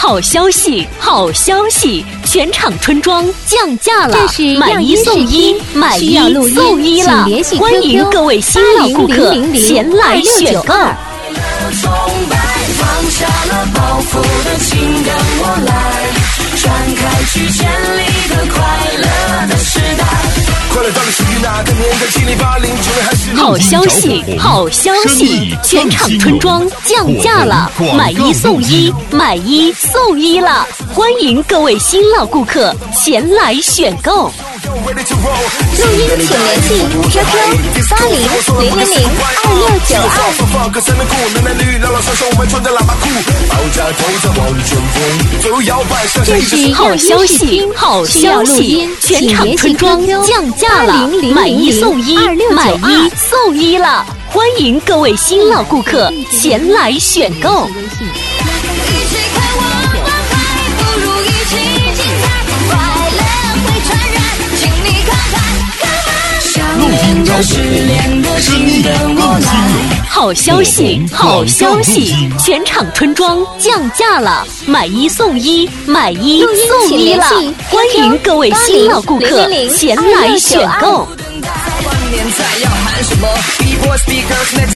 好消息，好消息！全场春装降价了，买一送一，买一送一了！欢迎各位新老顾客前来选购。 放下了包袱的，请跟我来，传开去千里的快乐的时代。快乐到底属于哪个年代？708090还是？ 好消息，好消息！全场春装降价了，买一送一，买一送一了！欢迎各位新老顾客前来选购。 录音请联系 QQ 800692。这是好消息，好消息！全场春装降价了，买一送一，买一送一了！欢迎各位新老顾客前来选购。好消息，好消息！全场春装降价了，买一送一，买一送一了！欢迎各位新老顾客前来选购。